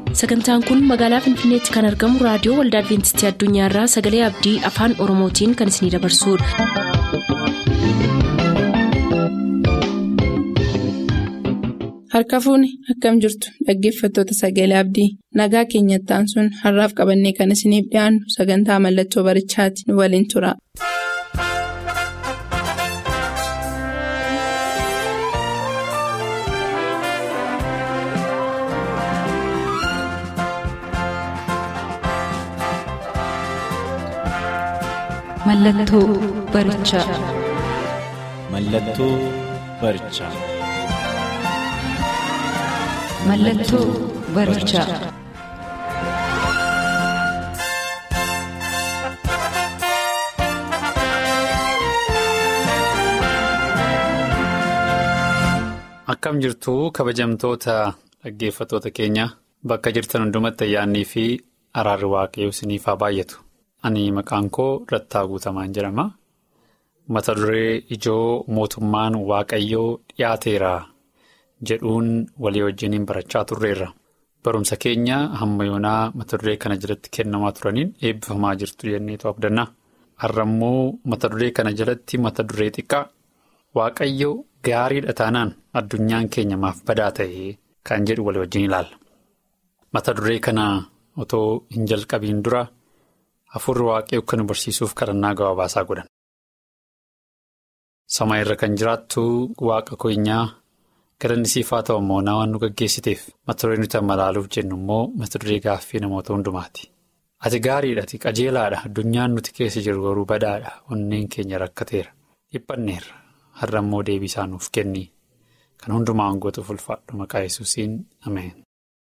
Sagantaan kun magaalaa Finfinneetti kan argamu raadiyoo Waldaa Adwiintistii Addunyaarraa Sagalee Abdii Afaan Oromootiin kan isinidabarsudha. Harka fuuni akkam jirtu dhaggeeffattoota Sagalee Abdii nagaa keenyattaan sun har'aaf qabannee kan isiniif dhiyaannu sagantaa mallattoo barichaati nu waliin tura. Mallattoo barichaa. Mallattoo barichaa. Mallattoo barichaa. Akkam jirtu kabajamtoota dhaggeeffattoota keenya bakka jirtan hundumatti ayyaannii fi araarri waaqayyoo isiniif haa baay'atu. Ani maqaan koo Rattaa Guutamaan jedhama. Mata duree ijoo mootummaan waaqayyoo dhiyaateera jedhuun walii wajjiniin barachaa turreerra. Barumsa keenya hamma yoonaa mata duree kana jalatti kennamaa turaniin eebbifamaa jirtu jenneetu abdanna. Har'a immoo mata duree kana jalatti mata duree xiqqaa waaqayyoo gaariidha taanaan addunyaan keenya maaf badaa ta'e kan jedhu walii wajjin ilaalla. Mata duree kana otoo hin jalqabiin dura. Hafuurri waaqayyoo kan nu barsiisuuf kadhannaa gabaabaasaa godhan. Sama irra kan jiraattu waaqa keenyaa galanni siif haa ta'u immoo waan nu gaggeessiteef mata duree nuti amma ilaaluuf jennu immoo mata duree gaaffii namoota hundumaati. Ati gaariidha, ati qajeelaadha, addunyaan nuti keessa jiru garuu badaadha, onneen keenya rakkateera, dhiphanneerra, har'a immoo deebii isaa nuuf kenni. Kan hundumaa hangootuuf ulfaadhu maqaa Yesuusiin ameen.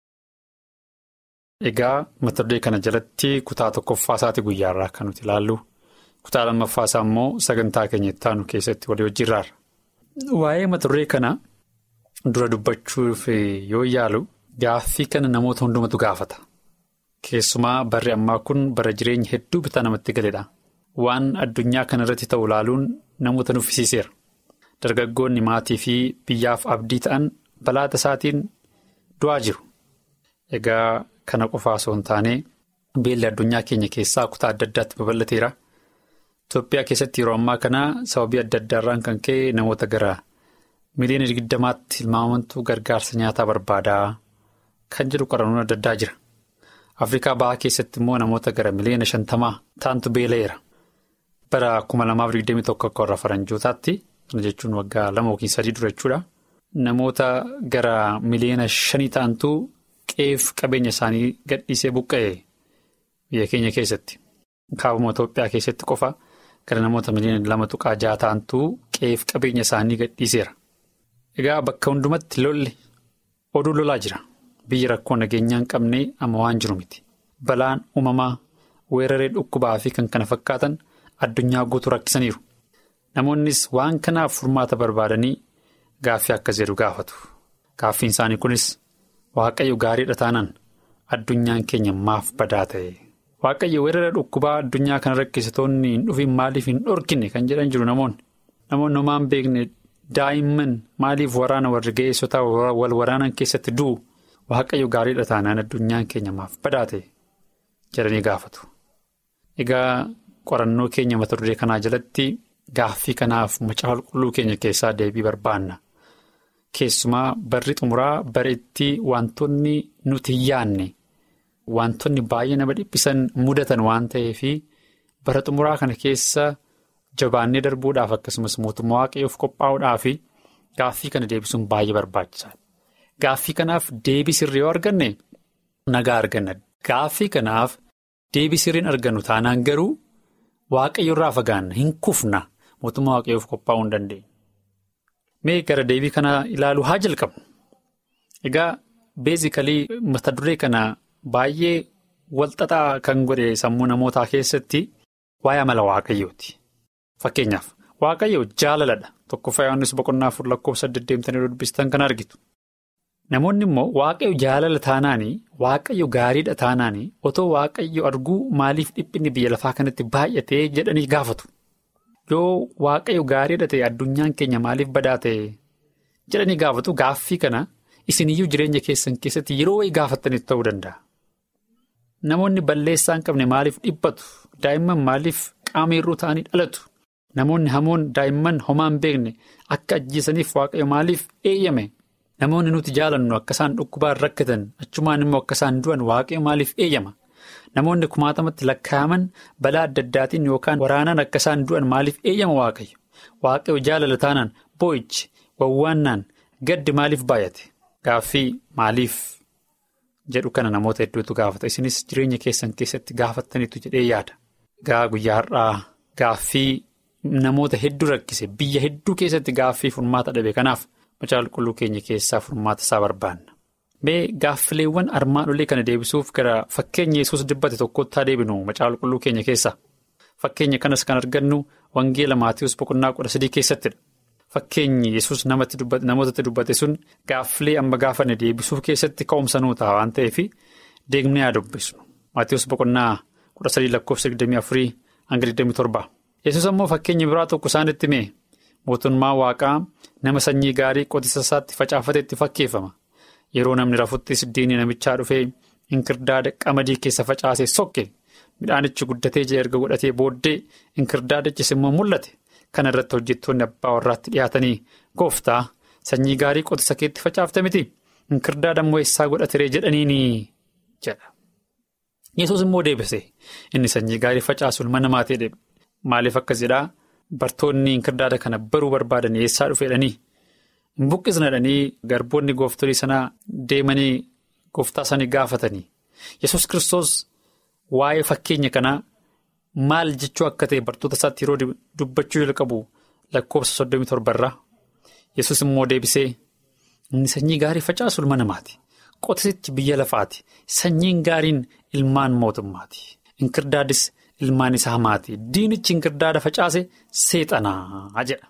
Egaa mata duree kana jalatti kutaa tokkoffaa isaati guyyaarraa kan nuti ilaallu. Kutaa lammaffaa isaa immoo sagantaa keenya itti aanu keessatti walii wajjin ilaalla. Waa'ee mata duree kana dura dubbachuuf yoo yaalu gaaffii kana namoota hundumatu gaafata. Keessumaa barri ammaa kun bara jireenya hedduu bitaa namatti galedha. Waan addunyaa kana irratti ta'u ilaaluun namoota nuffisiiseera. Dargaggoonni maatii fi biyyaaf abdii ta'an balaa tasaatiin du'aa jiru. Egaa kana qofaa osoo hin taane beelli addunyaa keenya keessaa kutaa adda addaatti babal'ateera. Itoophiyaa keessatti yeroo ammaa kana sababii adda addaarraan kan ka'e namoota gara miliyoona 20tti tilmaamamantu gargaarsa nyaataa barbaadaa kan jedhu qorannoon adda addaa jira. Afrikaa bahaa keessatti immoo namoota gara miliyoona 50 ta'antu beela'eera. Bara 2021 akka warra faranjootaatti kana jechuun waggaa 2 yookiin 3 dura jechuudha. Namoota gara miliyoona 5 ta'antu qe'eef qabeenya isaanii gadhiisee buqqa'e biyya keenya keessatti. Kaabuma Itoophiyaa keessatti qofa gara namoota miliyoona 2.6 ta'antu qe'eef qabeenya isaanii gadhiiseera. Egaa bakka hundumatti lolli oduu lolaa jira. Biyyi rakkoo nageenyaa hin qabne amma waan jiru miti. Balaan uumamaa, weeraree dhukkubaa fi kan kana fakkaatan addunyaa guutuu rakkisaniiru. Namoonnis waan kanaaf furmaata barbaadanii gaaffii akkas jedhu gaafatu. Gaaffiin isaanii kunis Waaqayyo gaariidha taanaan addunyaan keenya maaf badaa ta'e. Waaqayyo weerara dhukkubaa addunyaa kana rakkisatoonni hin dhufin maaliif hin dhorkine kan jedhan jiru namoonni. Namoonni homaa hin beekne daa'imman maaliif waraana warri ga'eessotaa wal waraanan keessatti du'u. Waaqayyo gaariidha taanaan addunyaan keenya maaf badaa ta'e jedhanii gaafatu. Egaa qorannoo keenya mata duree kanaa jalatti gaaffii kanaaf macaafa qulqulluu keenya keessaa deebii barbaanna. Keessumaa barri xumuraa bara itti wantoonni nuti hin yaanne wantoonni baay'ee nama dhiphisan mudatan waan ta'eefi bara xumuraa kana keessa jabaannee darbuudhaaf akkasumas mootummaa waaqayyoof qophaa'uudhaaf gaaffii kana deebisuun baay'ee barbaachisaadha. Gaaffii kanaaf deebii sirrii yoo arganne nagaa arganna. Gaaffii kanaaf deebii sirriin argannu taanaan garuu waaqayyo irraa fagaanna hin kufna mootummaa waaqayyoof qophaa'uu hin dandeenya. Mee gara deebii kana ilaaluu haa jalqabnu. Egaa beezikalii mata duree kana baay'ee walxaxaa kan godhe sammuu namootaa keessatti waa'ee amala waaqayyooti. Fakkeenyaaf waaqayyo jaalaladha. Tokkoffaa Yohaannis 4:8 dubbistan kan argitu. Namoonni immoo waaqayyo jaalala taanaanii waaqayyo gaariidha taanaanii otoo waaqayyo arguu maaliif dhiphinni biyya lafaa kanatti baay'atee jedhanii gaafatu. Yoo waaqayyo gaariidha ta'e addunyaan keenya maaliif badaa ta'e jedhanii gaafatu. Gaaffii kana isiniyyuu jireenya keessan keessatti yeroo wayii gaafattanitti ta'uu danda'a. Namoonni balleessaa hin qabne maaliif dhiphatu? Daa'imman maaliif qaama hir'uu ta'anii dhalatu? Namoonni hamoon daa'imman homaa hin beekne akka ajjeesaniif waaqayyo maaliif eeyyame? Namoonni nuti jaalannu akka isaan dhukkubaan rakkatan achumaan immoo akka isaan du'an waaqayyo maaliif eeyyama? Namoonni kumaatamatti lakkaa'aman balaa adda addaatiin yookaan waraanaan akka isaan du'an maaliif eeyyama waaqayyo? Waaqayyo jaalala taanaan boo'ichi wawwaannaan gaddi maaliif baay'ate? Gaaffii maaliif jedhu kana namoota hedduutu gaafata. Isinis jireenya keessan keessatti gaafattaniitu jedhee yaada. Guyyaa har'aa gaaffii namoota hedduu rakkise biyya hedduu keessatti gaaffii furmaata dhabe kanaaf macaafa qulqulluu keenya keessaa furmaata isaa barbaanna. Mee gaaffileewwan armaan olii kana deebisuuf gara fakkeenya Yesuus dubbate tokkotti haa deebinu macaafa qulqulluu keenya keessaa. Fakkeenya kanas kan argannu Wangeela Maatiyus boqonnaa 13 keessattidha. Fakkeenyi Yesuus namootatti dubbate sun gaaffilee amma gaafanne deebisuu keessatti ka'umsa nuu ta'a waan ta'eef deemnee haa dubbisnu. Maatiyus boqonnaa 13 lakkoofsa 24 hanga 27. Yesuus ammoo fakkeenya biraa tokko isaanitti hime mootummaa waaqaa nama sanyii gaarii qotisa isaatti facaafatetti fakkeeffama. Yeroo namni rafuttis diinni namichaa dhufee inkirdaada qamadii keessa facaasee sokke midhaanichi guddatee erga godhatee booddee inkirdaadichis immoo mul'ate. Kana irratti hojjettoonni abbaa warraatti dhiyaatanii gooftaa sanyii gaarii qotisa keetti facaafte miti inkirdaada immoo eessaa godhateree jedhaniini jedha. Yesuus immoo deebise inni sanyii gaarii facaasuun mana maatii deebe. Maaliif akkas jedhaa bartoonni inkirdaada kana baruu barbaadan eessaa dhufeedhanii hin buqqisnadhanii garboonni gooftolii sanaa deemanii gooftaa isaanii gaafatanii. Yesuus Kiristoos waa'ee fakkeenya kanaa maal jechuu akka ta'e bartoota isaatti yeroo dubbachuu jalqabu lakkoofsa 37 irraa Yesuus immoo deebisee inni sanyii gaarii facaasuun mana maati. Qotisichi biyya lafaati. Sanyiin gaariin ilmaan mootummaati. Inkirdaadis ilmaan isaa maati. Diinichi inkirdaada facaase seexanaa jedha.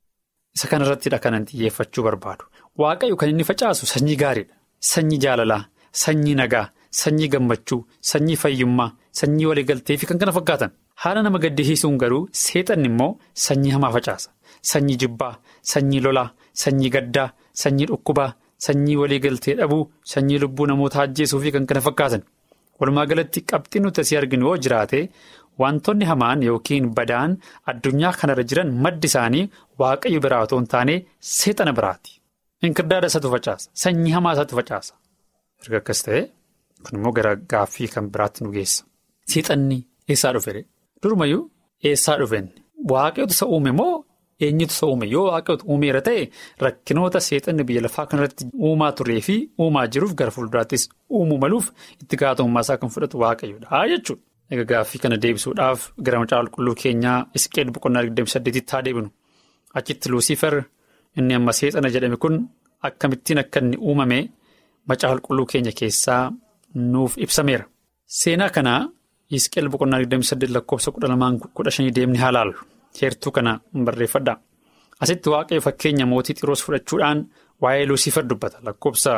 Isa kanarrattidha kanan xiyyeeffachuu barbaadu. Waaqayyo kan inni facaasu sanyii gaariidha. Sanyii jaalalaa, sanyii nagaa, sanyii gammachuu, sanyii fayyummaa, sanyii waliigaltee fi kan kana fakkaatan. Haala nama gaddisiisuun garuu seexanni immoo sanyii hamaa facaasa. Sanyii jibbaa, sanyii lolaa, sanyii gaddaa, sanyii dhukkubaa, sanyii waliigaltee dhabuu, sanyii lubbuu namoota ajjeesuu fi kan kana fakkaatan. Walumaa galatti qabxii nuti asii arginu yoo jiraate wantoonni hamaan yookiin badaan addunyaa kanarra jiran maddi isaanii waaqayyo biraa otoo hin taane seexana biraati. Inkirdaada isaatu facaasa. Sanyii hamaa isaatu facaasa. Erga akkas ta'e kun immoo gara gaaffii kan biraatti nu geessa. Seexanni eessaa dhufe? Durumayyuu eessaa dhufeen? Waaqayyotu isa uume moo eenyutu isa uume? Yoo waaqayyotu uumeera ta'e rakkinoota seexanni biyya lafaa kanarratti uumaa turee fi uumaa jiruuf gara fuulduraattis uumuu maluuf itti gaafatamummaa isaa kan fudhatu waaqayyoodha jechuudha. Egaa gaaffii kana deebisuudhaaf gara macaafa qulqulluu keenyaa Hisqeel boqonnaa 28tti haa deebinu. Achitti Luusifer inni amma seexana jedhame kun akkamittiin akka inni uumame macaafa qulqulluu keenya keessaa nuuf ibsameera. Seenaa kanaa Hisqeel boqonnaa 28 lakkoofsa 12-15 deemni haa laallu. Heertuu kana barreeffadhaa. Asitti waaqayyo fakkeenya mootii Xiiroos fudhachuudhaan waa'ee Luusifer dubbata. Lakkoofsa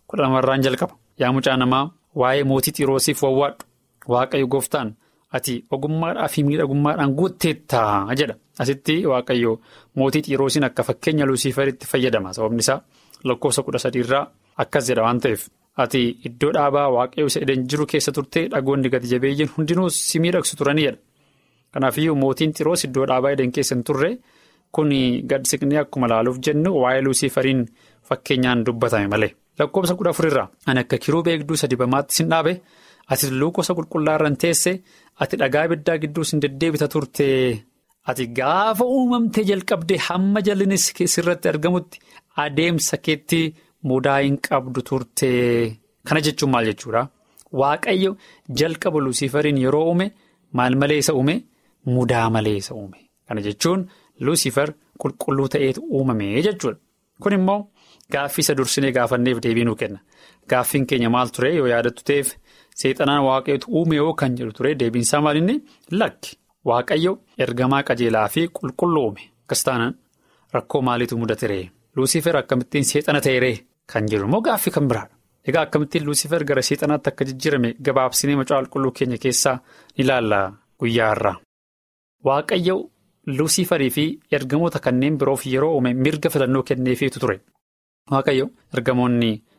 12 jalqaba. Yaa mucaa namaa waa'ee mootii Xiiroosiif wawwaadhu. Waaqayyo gooftaan ati ogummaadhaa fi miidhagummaadhaan guutteettaa jedha. Asitti waaqayyo mootii Xiiroosiin akka fakkeenya Luusiferitti fayyadama. Sababni isaa lakkoofsa 13 irraa akkas jedha waan ta'eef. Ati iddoo dhaabaa waaqayyo isa Eden jiru keessa turtee dhagoonni gati jabeeyyiin hundinuu si miidhagsu turaniidha. Kanaafiyyuu mootiin Xiiroos iddoo dhaabaa Eden keessa hin turre kun gad siqnee akkuma laaluuf jennu waa'ee Luusiferiin fakkeenyaan dubbatame malee. Lakkoofsa 14 irraa ani akka kiruubee eegduu isa dibamaatti sin dhaabe ati tulluu gosa qulqullaa irra teesse ati dhagaa ibiddaa gidduu sin deddeebita turte ati gaafa uumamtee jalqabdee hamma jallinis sirratti argamutti adeemsa keetti mudaa hin qabdu turte. Kana jechuun maal jechuudha? Waaqayyo jalqaba Luusiferiin yeroo uume maal malee isa uume? Mudaa malee isa uume. Kana jechuun Luusifer qulqulluu ta'eetu uumame jechuudha. Kun immoo gaaffii isa dursinee gaafanneef deebii nuu kenna. Gaaffiin keenya maal ture yoo yaadattu ta'eef seexanaan waaqayyotu uume yoo kan jedhu ture deebiinsaa maalinni lakki. Waaqayyo ergamaa qajeelaa fi qulqulluu uume. Akkas taanaan rakkoo maaliitu mudatere? Luusifer akkamittiin seexana ta'eeree kan jedhu immoo gaaffii kan biraadha. Egaa akkamittiin Luusifer gara seexanaatti akka jijjiirame gabaabsinee macaafa qulqulluu keenya keessaa ni ilaalla guyyaa irraa. Waaqayyo Luusiferii fi ergamoota kanneen biroof yeroo uume mirga filannoo kenneefiitu ture. Waaqayyo ergamoonni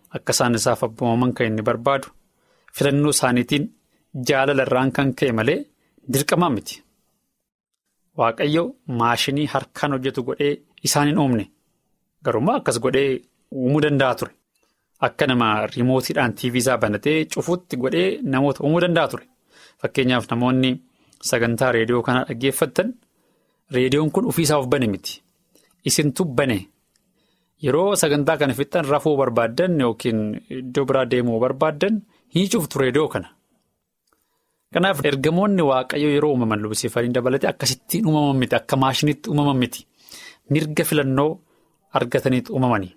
akka isaan isaaf abboomaman kan inni barbaadu filannoo isaaniitiin jaalala irraan kan ka'e malee dirqamaa miti. Waaqayyo maashinii harkaan hojjetu godhee isaan hin uumne garuu akkas godhee uumuu danda'a ture. Akka nama riimootiidhaan TV isaa banatee cufuutti godhee namoota uumuu danda'a ture. Fakkeenyaaf namoonni sagantaa reediyoo kanaa dhaggeeffatan reediyoon kun ofiisaaf bane miti. Isintu bane yeroo sagantaa kana fixan rafuu barbaaddan yookiin iddoo biraa deemuu barbaaddan hin cuftu reediyoo kana. Kanaaf ergamoonni waaqayyo yeroo uumaman Luusiferiin dabalatee akkasittiin uumaman miti akka maashiniitti uumaman miti mirga filannoo argataniitti uumamanii.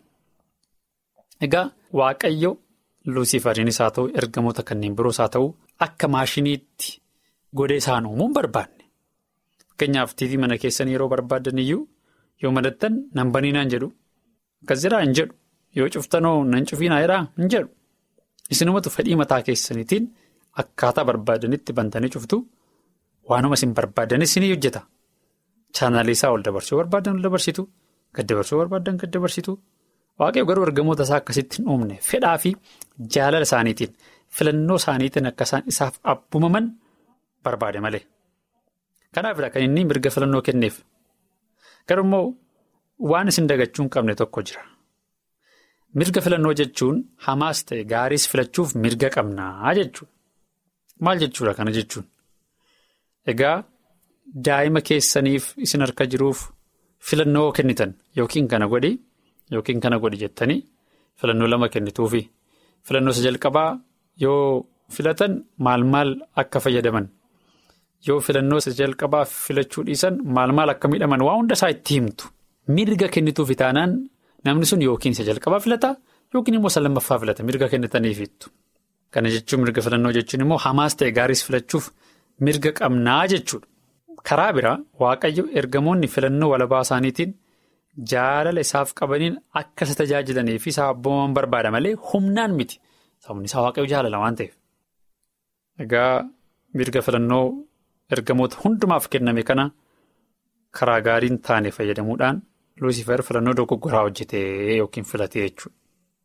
Egaa waaqayyo Luusiferiinis haa ta'u ergamoota kanneen biroos haa ta'u akka maashiniitti godhee isaan uumuun barbaanne. Fakkeenyaaf TV mana keessanii yeroo barbaaddan iyyuu yoo madattan nan baniinaan jedhu akkas jedhaa hin jedhu yoo cuftanoo nan cufiinaa jedhaa hin jedhu isinumatu fedhii mataa keessaniitiin akkaataa barbaadanitti bantanii cuftu waanuma isin barbaadanis ni hojjeta. Chaanaalii isaa ol dabarsuu barbaadan ol dabarsitu gad dabarsuu barbaadan gad dabarsitu. Waaqayyo garuu ergamoota isaa akkasitti hin uumne fedhaa fi jaalala isaaniitiin filannoo isaaniitiin akka isaan isaaf abbumaman barbaade malee. Kanaafidha kan inni mirga filannoo kenneef. Garuu immoo waan isin dagachuu hin qabne tokko jira. Mirga filannoo jechuun hamaas ta'e gaariis filachuuf mirga qabnaa jechuudha. Maal jechuudha kana jechuun? Egaa daa'ima keessaniif isin harka jiruuf filannoo kennitan yookiin kana godhi. Yookiin kana godhi jettanii filannoo lama kennituufi filannoo isa jalqabaa yoo filatan maal akka fayyadaman yoo filannoo isa jalqabaa filachuu dhiisan maal akka miidhaman waa hunda isaa itti himtu mirga kennituufi taanaan namni sun yookiin isa jalqabaa filata yookiin immoo isa lammaffaa filata mirga kennitaniifittu. Kana jechuun mirga filannoo jechuun immoo hamaas ta'e gaariis filachuuf mirga qabnaa jechuudha. Karaa biraa waaqayyo ergamoonni filannoo walabaa isaaniitiin. Jaalala isaaf qabaniin akka isa tajaajilanii fi isaa abboomaman barbaada malee humnaan miti. Sababni isaa waaqayyo jaalala waan ta'eef. Egaa mirga filannoo ergamoota hundumaaf kenname kana karaa gaariin taane fayyadamuudhaan Luusifer filannoo dogoggoraa hojjetee yookiin filatee jechuudha.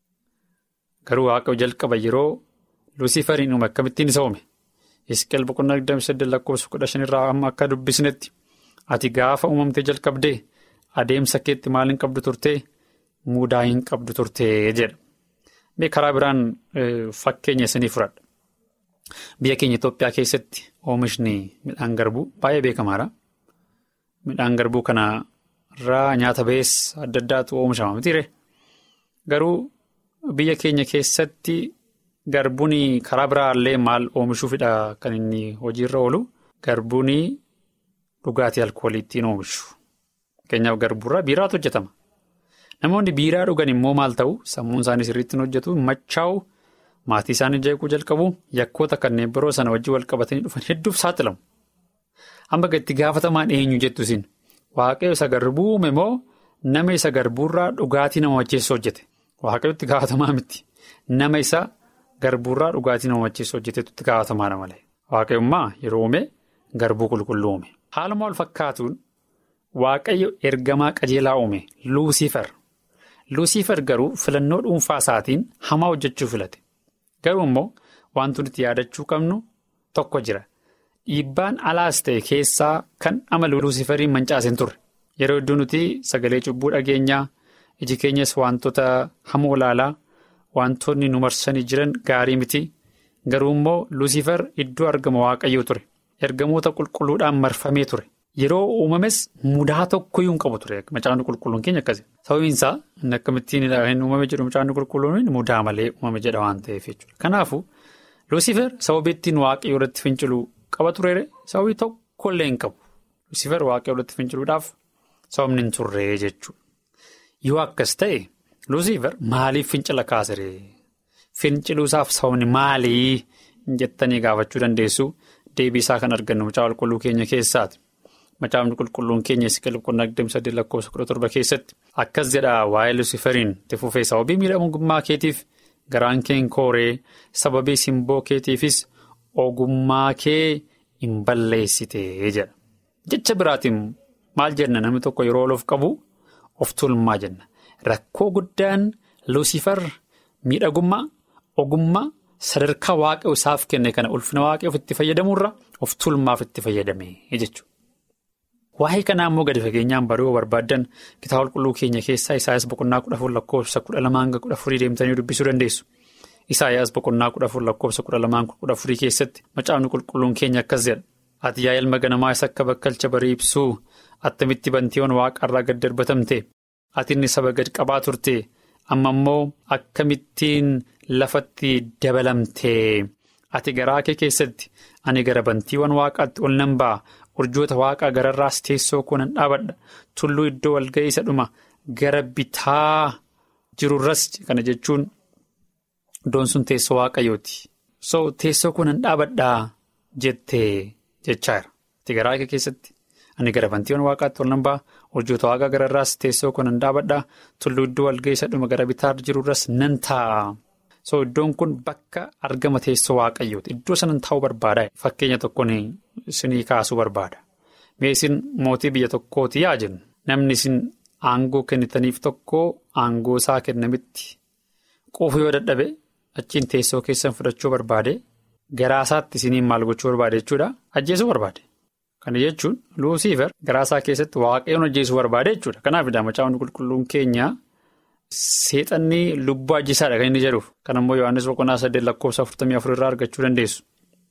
Garuu waaqayyo jalqaba yeroo Luusiferiin uume akkamittiin isa uume? Hisqeel 28:15 irraa amma akka dubbisnetti ati gaafa uumamtee jalqabdee. Adeemsa keetti maal hin qabdu turtee mudaa hin qabdu turtee jedha. Mee karaa biraan fakkeenya isinii fudhadha. Biyya keenya Itoophiyaa keessatti oomishni midhaan garbuu baay'ee beekamaadha. Midhaan garbuu kana irraa nyaata ba'ees adda addaatu oomishama mitiire. Garuu biyya keenya keessatti garbuun karaa biraallee maal oomishuufidha kan inni hojiirra oolu. Garbuun dhugaatii alkoolii ittiin oomishu. Fakkeenyaaf garbuurraa biiraatu hojjetama. Namoonni biiraa dhugan immoo maal ta'u sammuun isaanii sirriitti hojjetu machaa'u maatii isaanii jeequu jalqabu yakkoota kanneen biroo sana wajjin wal qabatanii dhufan hedduuf saaxilamu. Amma itti gaafatamaan eenyu jettu isin waaqayyo isa garbuu uume moo nama isa garbuurraa dhugaatii nama macheessu hojjete waaqayyo itti gaafatamaa miti nama isa garbuurraa dhugaatii nama macheessu hojjetetu itti gaafatamaa malee waaqayyummaa yeroo uume garbuu qulqulluu uume. Haaluma wal fakkaatuun. Waaqayyo ergamaa qajeelaa uume Luusifer garuu filannoo dhuunfaa isaatiin hamaa hojjechuu filate. Garuu immoo wanti nuti yaadachuu qabnu tokko jira. Dhiibbaan alaas ta'e keessaa kan amala Luusiferiin mancaaseen turre. Yeroo iddoo nuti sagalee cubbuu dhageenyaa iji keenyas wantoota hamoo ilaalaa wantoonni nu marsanii jiran gaarii miti. Garuu immoo Luusifer iddoo argama waaqayyoo ture. Ergamoota qulqulluudhaan marfamee ture. Yeroo uumames mudaa tokkoyyuu hin qabu ture macaafni qulqulluun keenya akkasii. Sababiin isaa inni akkamittiin hin uumame jedhu macaafni qulqulluun mudaa malee uumame jedha waan ta'eef jechuudha. Kanaafuu Luusifer sababii ittiin waaqayyo irratti finciluu qaba ture sababii tokkollee hin qabu. Luusifer waaqayyo irratti finciluudhaaf sababni hin turre jechuudha. Yoo akkas ta'e Luusifer maaliif fincila kaasere? Finciluusaaf sababni maalii jettanii gaafachuu dandeessu deebii isaa kan argannu macaafa qulqulluu keenya keessaati. Macaafni qulqulluun keenya Hisqeel 28:17 keessatti akkas jedha waa'ee Luusiferiin itti fufee sababii miidhamummaa keetiif garaan kee hin kooree sababii simboo keetiifis ogummaa kee hin balleessitee jedha. Jecha biraatiin maal jenna namni tokko yeroo of qabu of tuulummaa jenna. Rakkoo guddaan Luusifer miidhagummaa, ogummaa, sadarkaa waaqayyo isaaf kenne kana ulfina waaqayyoof itti fayyadamurra of tuulmaaf itti fayyadame jechuudha. Waa'ee kanaa immoo gadi fageenyaan baruu barbaaddan kitaaba qulqulluu keenya keessaa Isaayaas boqonnaa 14 lakkoofsa 12-14 deemtanii dubbisuu dandeessu. Isaayaas boqonnaa 14 lakkoofsa 12-14 keessatti macaafni qulqulluun keenya akkas jedha. Ati yaa ilma ganamaa isa akka bakkalcha barii ibsuu attamitti bantiiwwan waaqarraa gad darbatamte. Ati inni saba gad qabaa turte amma immoo akkamittiin lafatti dabalamte. Ati garaa kee keessatti ani gara bantiiwwan waaqaatti ol nan ba'a. Urjoota waaqaa gararraas teessoo koo nan dhaabadha. Tulluu iddoo walga'ii isa dhuma gara bitaa jirurras kana jechuun iddoon sun teessoo waaqayyooti. So teessoo koo nan dhaabadhaa jettee jechaadha. Ati garaa kee keessatti ani gara bantiiwwan waaqaatti ol nan ba'a. Urjoota waaqaa gararraas teessoo koo nan dhaabadhaa. Tulluu iddoo walga'ii isa dhuma gara bitaa jirurras nan taa'a. So iddoon kun bakka argama teessoo waaqayyooti. Iddoo sanan taa'uu barbaada. Fakkeenya tokkoon isinii kaasuu barbaada. Mee isin mootii biyya tokkooti yaa jennu. Namni isin aangoo kennitaniif tokko aangoo isaa kennamitti quufuu yoo dadhabe achiin teessoo keessan fudhachuu barbaade garaa isaatti isiniin maal gochuu barbaade jechuudha. Ajjeesuu barbaade. Kana jechuun Luusiifer garaa isaa keessatti waaqayyoon ajjeesuu barbaade jechuudha. Kanaaf macaafni qulqulluun keenya seexanni lubbuu ajjisaadha kan inni jedhuuf. Kan immoo Yohaannis boqonnaa 8 lakkoofsa 44 irraa argachuu dandeessu.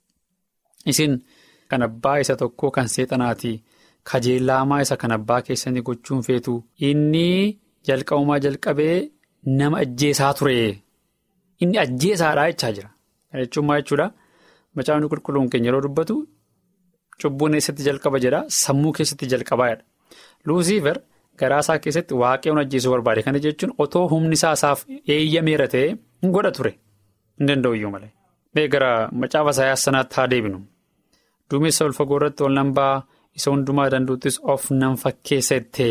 Isin kan abbaa isa tokkoo kan seexanaati. Kajeellaamaa isa kan abbaa keessanii gochuun feetu. Inni jalqabumaa jalqabee nama ajjeesaa ture. Inni ajjeesaadhaa jechaa jira. Kana jechuun maal jechuudha? Macaafni qulqulluun keenya yeroo dubbatu cubbuun eessatti jalqaba jedha. Sammuu keessatti jalqabaa jedha. Luusiifer garaa isaa keessatti waaqayyoon ajjeesuu barbaade. Kana jechuun otoo humni isaaf eeyyameera ta'e hin godha ture. Hin danda'u iyyuu malee. Mee gara macaafa Isaayaas sanaatti haa deebinu. Duumessa ol fagoo irratti ol nan ba'a. Isa hundumaa danda'uttis of nan fakkeessette.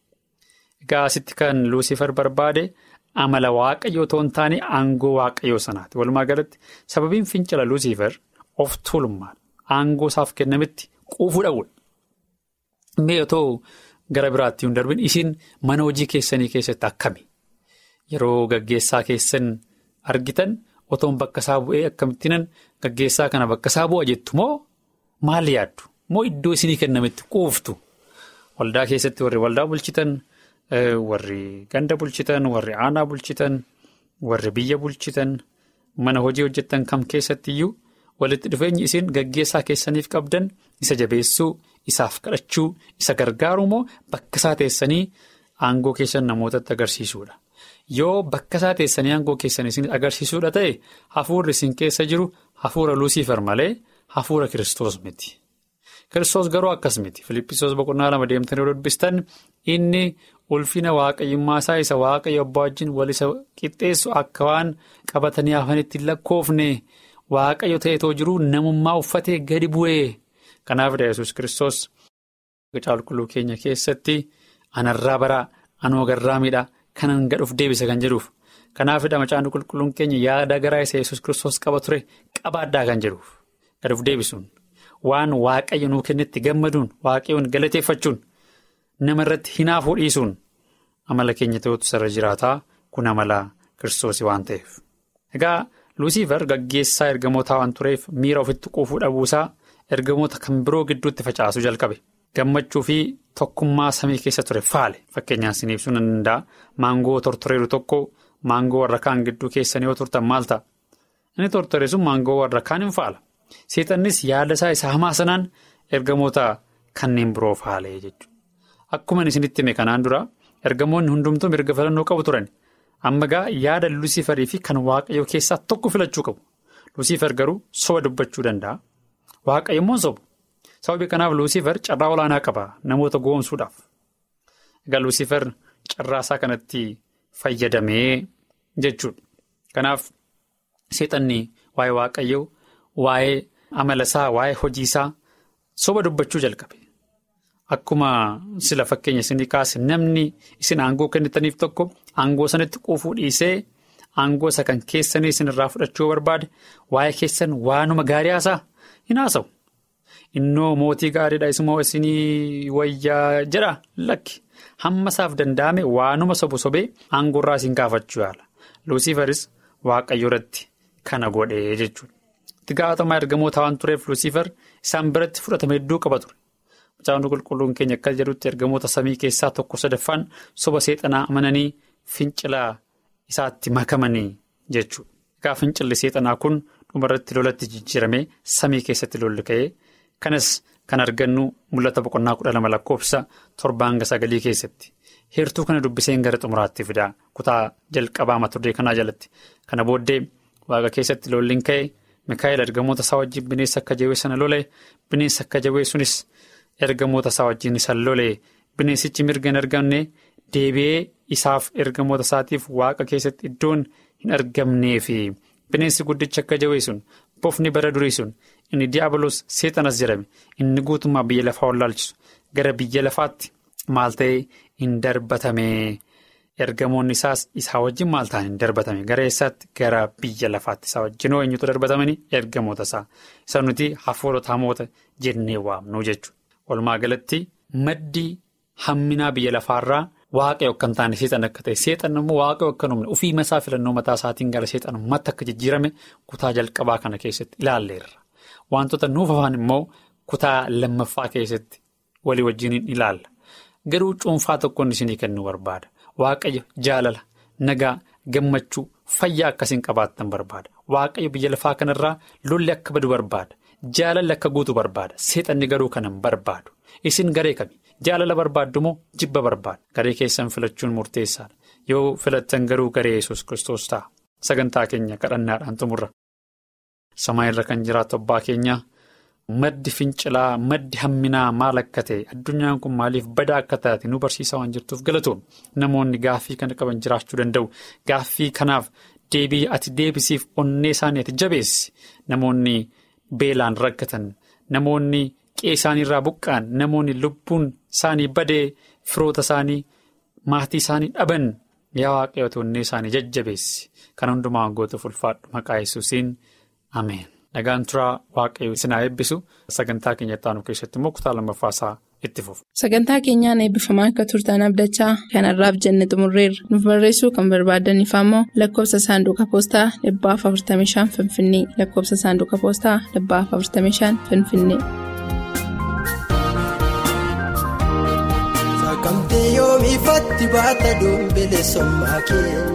Egaa asitti kan Luusiifer barbaade amala waaqayyoo otoo hin taane aangoo waaqayyoo sanaati. Walumaa galatti sababiin fincila Luusiifer of tuulummaan aangoo isaaf kennametti quufuu dhabuudha. Mee otoo gara biraatti hin darbin isin mana hojii keessanii keessatti akkami? Yeroo gaggeessaa keessan argitan otoon bakka isaa bu'ee akkamittiin gaggeessaa kana bakka isaa bu'a jettu moo maal yaaddu? Moo iddoo isinii kennametti quuftu? Waldaa keessatti warri waldaa bulchitan, warri ganda bulchitan, warri aanaa bulchitan, warri biyya bulchitan, mana hojii hojjetan kam keessatti iyyuu walitti dhufeenyi isin gaggeessaa keessaniif qabdan isa jabeessuu, isaaf kadhachuu, isa gargaaruu moo bakka isaa teessanii aangoo keessan namootatti agarsiisuudha. Yoo bakka isaa teessanii aangoo keessan isin agarsiisuudha ta'e hafuurri isin keessa jiru hafuura Luusiifer malee hafuura Kiristoos miti. Kiristoos garuu akkas miti. Filiippisoos boqonnaa 2 deemtanii yoo dubbistan inni ulfina waaqayyummaa isaa isa waaqayyo abbaa wajjin wal isa qixxeessu akka waan qabatanii hafanitti hin lakkoofne waaqayyo ta'eetoo jiru namummaa uffatee gadi bu'ee. Kanaaf Yesuus Kiristoos macaafa qulqulluu keenya keessatti anarraa baraa anoo garraamiidha kanan gadhuuf deebisa kan jedhuuf. Kanaaf macaafni qulqulluun keenya yaada garaa isa Yesuus Kiristoos qaba ture qabaadhaa kan jedhuuf gadhuuf deebisuun. Waan waaqayyo nuu kennetti gammaduun waaqayyoon galateeffachuun nama irratti hinaafuu dhiisuun amala keenya ta'utu sarara jiraataa kun amala Kiristoosii waan ta'eef. Egaa Luusiifer gaggeessaa ergamootaa waan tureef miira ofitti quufuu dhabuusaa ergamoota kan biroo gidduutti facaasuu jalqabe. Gammachuu fi tokkummaa samii keessa ture faale. Fakkeenyaaf isin ibsuu nan danda'a. Maangoo tortoreeru tokko maangoo warra kaan gidduu keessanii yoo turtan maal ta'a? Inni tortoree sun maangoo warra kaan hin faala. Seexannis yaada isaa isa hamaa sanaan ergamoota kanneen biroo faalee jechuudha. Akkuma isinitti hime kanaan dura ergamoonni hundumtuu mirga filannoo qabu turan. Amma gaa yaada Luusiiferii fi kan waaqayyoo keessaa tokko filachuu qabu. Luusiifer garuu soba dubbachuu danda'a. Waaqayyo immoo sobu. Sababii kanaaf Luusiifer carraa olaanaa qaba namoota goomsuudhaaf. Egaa Luusiifer carraa isaa kanatti fayyadamee jechuudha. Kanaaf seexanni waa'ee waaqayyoo, waa'ee amala isaa, waa'ee hojii isaa soba dubbachuu jalqabe. Akkuma sila fakkeenya isinii kaase namni isin aangoo kennitaniif tokko aangoo sanatti quufuu dhiisee aangoo isa kan keessanii isin irraa fudhachuu barbaade waa'ee keessan waanuma gaarii haasaa hin haasa'u. Innoo mootii gaariidha isimoo isinii wayyaa jedha lakki hamma isaaf danda'ame waanuma sobu sobee aangoo irraa isin kaafachuu yaala. Luusiiferis waaqayyo irratti kana godhee jechuudha. Itti gaafatamaa ergamoota waan tureef Lusiifar isaan biratti fudhatama hedduu qaba ture. Macaafni qulqulluun keenya akka jedhutti ergamoota samii keessaa 1/3 soba seexanaa amananii fincilaa isaatti makamanii jechuudha. Egaa fincilli seexanaa kun dhumarratti lolatti jijjiiramee samii keessatti lolli ka'ee kanas kan argannu mul'ata boqonnaa 12 lakkoofsa 7-9 keessatti. Heertuu kana dubbiseen gara xumuraatti fidaa kutaa jalqabaa mata duree kanaa jalatti. Kana booddee waaqa keessatti lolliin ka'e Mikaa'el ergamoota isaa wajjin bineensa akka jawwee sana lole bineensa akka jawwee sunis ergamoota isaa wajjin isa lole bineensichi mirga hin argamne deebi'ee isaaf ergamoota isaatiif waaqa keessatti iddoon hin argamneefi bineensi guddicha akka jawwee sun bofni bara durii sun inni diiyaabolos seexanas jedhame inni guutummaa biyya lafaa wallaalchisu gara biyya lafaatti maal ta'e hin darbatame ergamoonni isaas isaa wajjin maal ta'an hin darbatame gara eessaatti gara biyya lafaatti isaa wajjinoo eenyutu darbatamanii ergamoota isaa isa nuti hafuurota hamoota jennee waamnu jechuudha. Walumaa galatti maddi hamminaa biyya lafaarraa waaqa yookaan taane seexan akka ta'e seexan immoo waaqa yookaan humna ofii masaa filannoo mataa isaatiin gara seexanummaatti akka jijjiirame kutaa jalqabaa kana keessatti ilaalleerra. Wantoota nuuf afaan immoo kutaa lammaffaa keessatti walii wajjin ilaalla. Garuu cuunfaa tokkoon isinii kennuu barbaada. Waaqayyo jaalala, nagaa, gammachuu, fayyaa akkasiin qabaattan barbaada. Waaqayyo biyya lafaa kanarraa lolli akka badu barbaada. Jaalalli akka guutu barbaada. Seexanni garuu kanan barbaadu. Isin garee kami? Jaalala barbaaddu moo jibba barbaada? Garee keessan filachuun murteessaadha. Yoo filattan garuu garee Yesuus Kiristoos ta'a. Sagantaa keenya kadhannaadhaan xumurra. Samaa irra kan jiraatu abbaa keenya maddi fincilaa, maddi hamminaa maal akka ta'e addunyaan kun maaliif badaa akka taate nu barsiisaa waan jirtuuf galatoom. Namoonni gaaffii kana qaban jiraachuu danda'u. Gaaffii kanaaf deebii ati deebisiif onnee isaanii ati jabeessi. Namoonni beelaan rakkatan, namoonni qe'ee isaaniirraa buqqaan, namoonni lubbuun isaanii badee firoota isaanii maatii isaanii dhaban yaa waaqayyoota onnee isaanii jajjabeessi. Kan hundumaa gootuuf ulfaadhu maqaa Yesuusiin ameen. Nagaan turaa waaqayyo isin haa eebbisu. Sagantaa keenya itti aanu keessatti immoo kutaa lammaffaasaa itti fufu. Sagantaa keenyaan eebbifamaa akka turtan abdachaa kanarraaf jenne xumurreerra. Nuuf barreessuu kan barbaadaniif ammoo lakkoofsa saanduqa poostaa 45 Finfinnee lakkoofsa saanduqa poostaa 45 Finfinnee. Sakamtee yoomiifatti baata dumbile sommaa keenya.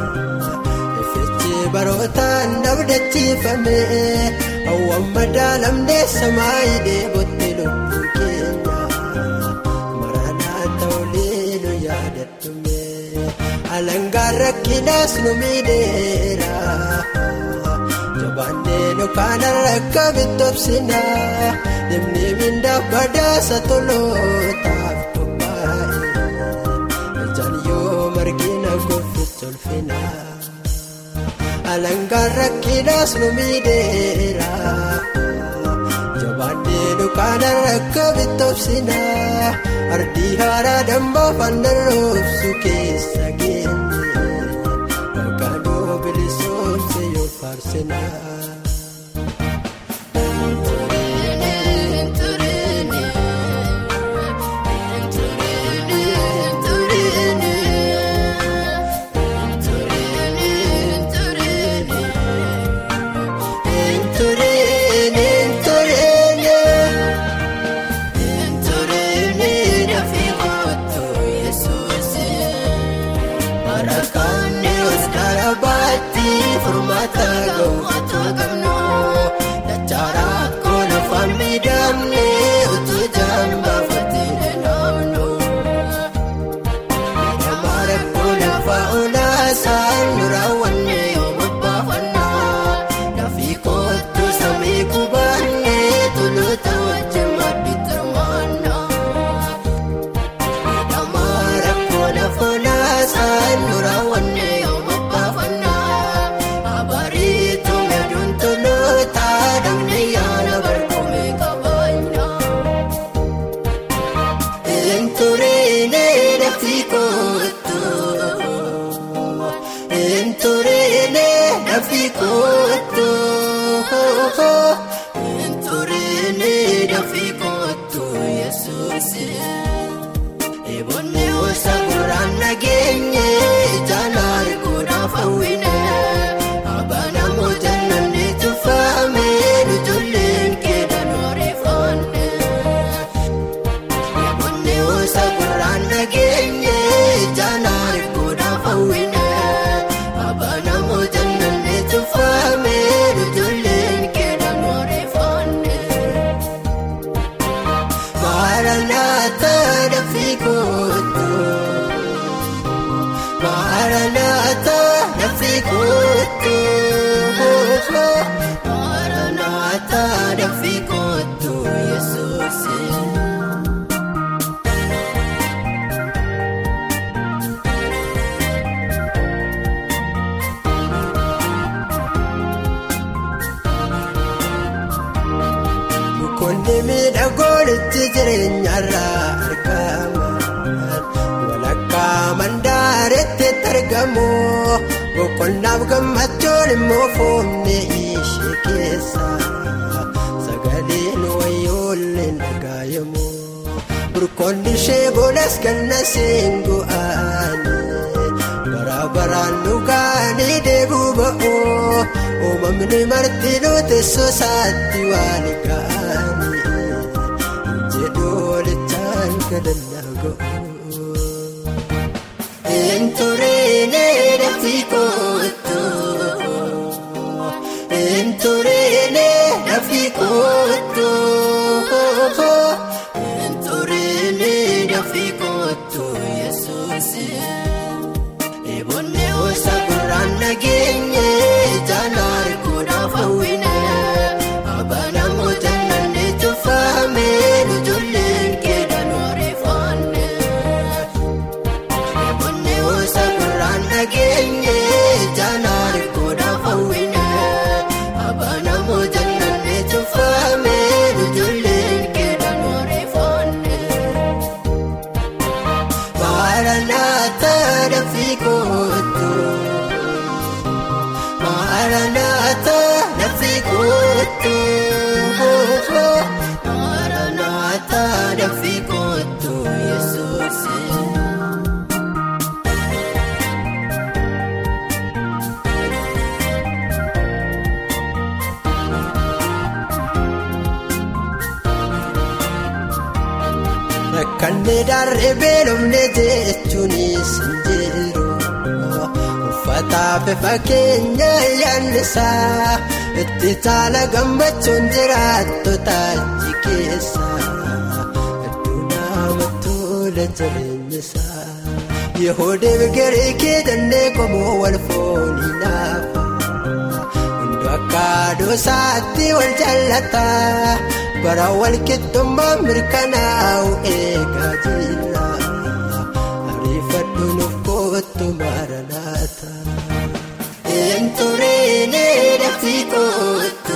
Barootaan dabdachiifame hawwan madaalamnee samaayidee botte lubbuu keenya maranaa ta'ulee nu yaadachume alangaan rakkinaas nu miidheera jabaannee nu kaanarra akka bitobsina deemni mindaaf badaasa tolootaaf qophaa'e ijaan yoo margina goofit tolfina. Alangaan rakkinaas nu miidheera jabaannee nu kaanarra akka bitobsina ardii haaraa dambaa fandaroobsu keessa geenye maqaan yoo bilisoomse yoo faarsina. Boqonni miidhagoon itti jireenyarraa argaman walakkaa mandaaretti argamu boqonnaaf gammachuun immoo foonni ishee keessa sagaleen wayyoolleen dhagaayamu burqoonni ishee boodas ganna seengu'anii bara baraan dhugaanii deebuu ba'oo uumamni martinuu teessoo isaatti waan ga'anii jedhoolichaan kadhannaa ga'u. Entureenee dafii kootu entureenee dafii kootu entureenee dafii kootu Yesuusi eebonee hosa gurraan nageenye jaalaar godhaaf hawwine abana mootannanne tufaame ijoolleen keedhaan wareeffanne. Nageenye jaalaar godhaaf hawwine abana mootannanne tufaame ijoolleen keedhaan wareeffanne. Maranatha dafii kootu Maranatha dafii kootu Maranatha dafii kootu Yesuusi. Kanneen darree loomne jechuunis jiru uffataaf fakkeenya yaannisaa itti taala gammachuun jiraattota achi keessa hedduu nama tola jireenyisaa Yehoodee garee kee dandee qomoo wal foonii naafa hunduu akka doosaatti wal jallataa. Bara walqixxummaa mirkanaa'u eegaa jira ariifadhu nuuf kootu Maranatha. Entureenee dafii kootu